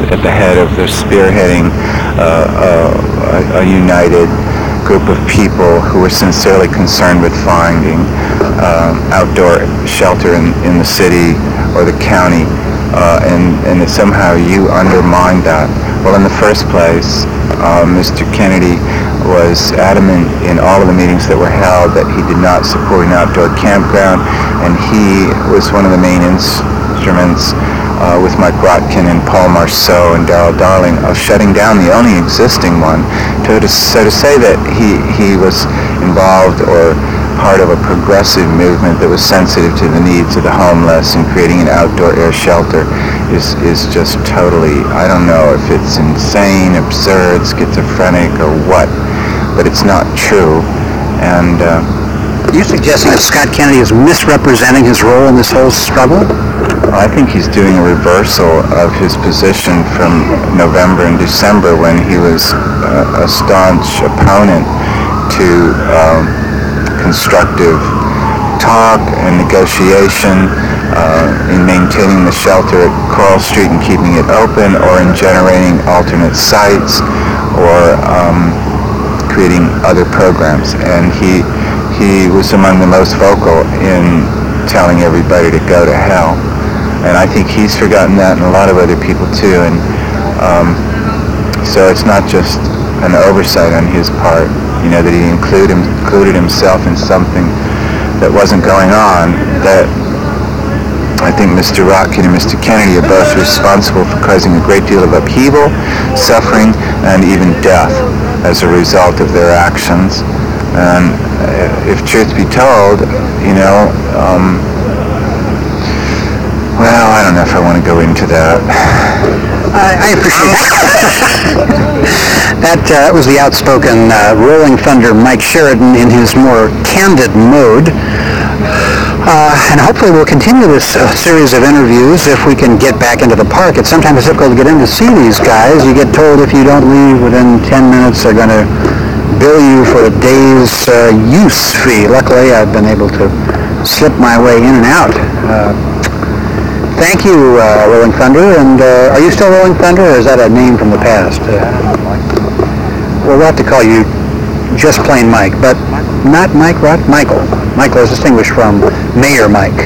at the head of the spearheading a united group of people who were sincerely concerned with finding outdoor shelter in the city or the county, and that somehow you undermined that. Well, in the first place, Mr. Kennedy was adamant in all of the meetings that were held that he did not support an outdoor campground, and he was one of the main instruments with Mike Rotkin and Paul Marceau and Darrell Darling of shutting down the only existing one. So to say that he was involved or part of a progressive movement that was sensitive to the needs of the homeless and creating an outdoor air shelter is just totally, I don't know if it's insane, absurd, schizophrenic, or what, but it's not true. And are you suggesting that Scott Kennedy is misrepresenting his role in this whole struggle? I think he's doing a reversal of his position from November and December, when he was a staunch opponent to constructive talk and negotiation in maintaining the shelter at Coral Street and keeping it open, or in generating alternate sites, or creating other programs. And he was among the most vocal in telling everybody to go to hell. And I think he's forgotten that, and a lot of other people too. And so it's not just an oversight on his part, that he included himself in something that wasn't going on. That I think Mr. Rotkin and Mr. Kennedy are both responsible for causing a great deal of upheaval, suffering, and even death as a result of their actions. And if truth be told, well, I don't know if I want to go into that. I appreciate that. That was the outspoken Rolling Thunder Mike Sheridan in his more candid mode. And hopefully we'll continue this series of interviews if we can get back into the park. It's sometimes difficult to get in to see these guys. You get told if you don't leave within 10 minutes, they're going to bill you for a day's use fee. Luckily, I've been able to slip my way in and out. Thank you, Rolling Thunder. And are you still Rolling Thunder, or is that a name from the past? Well, we'll have to call you just plain Mike, but not Mike Rott, Michael. Michael is distinguished from Mayor Mike.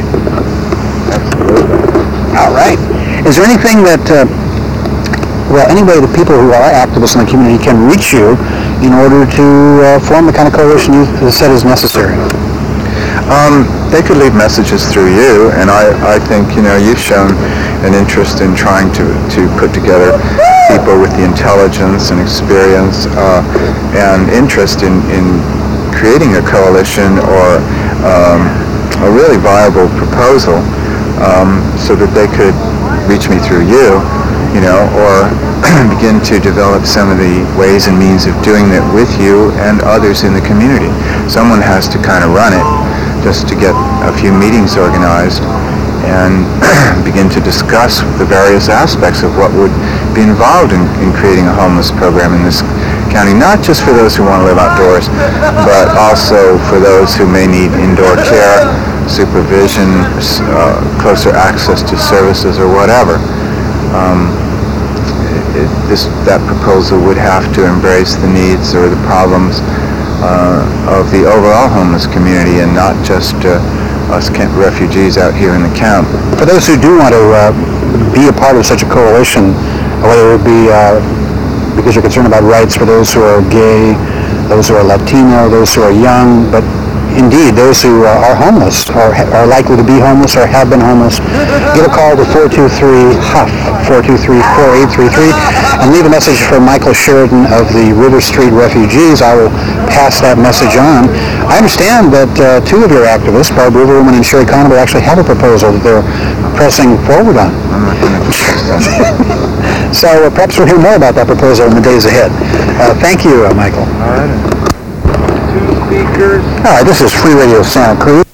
All right. Is there anything that, any way that people who are activists in the community can reach you in order to form the kind of coalition you said is necessary? They could leave messages through you, and I think, you've shown an interest in trying to put together people with the intelligence and experience and interest in creating a coalition or a really viable proposal, so that they could reach me through you, or begin to develop some of the ways and means of doing that with you and others in the community. Someone has to kind of run it, just to get a few meetings organized and begin to discuss the various aspects of what would be involved in creating a homeless program in this county, not just for those who want to live outdoors, but also for those who may need indoor care, supervision, closer access to services, or whatever. That proposal would have to embrace the needs or the problems of the overall homeless community, and not just us refugees out here in the camp. For those who do want to be a part of such a coalition, whether it be because you're concerned about rights for those who are gay, those who are Latino, those who are young, but indeed those who are homeless or are likely to be homeless or have been homeless, give a call to 423-HUFF, 423-4833, and leave a message for Michael Sheridan of the River Street Refugees. I will pass that message on. I understand that two of your activists, Barb Riverwoman and Sherry Conover, actually have a proposal that they're pressing forward on. So perhaps we'll hear more about that proposal in the days ahead. Thank you, Michael. All right. Two speakers. All right, this is Free Radio Santa Cruz.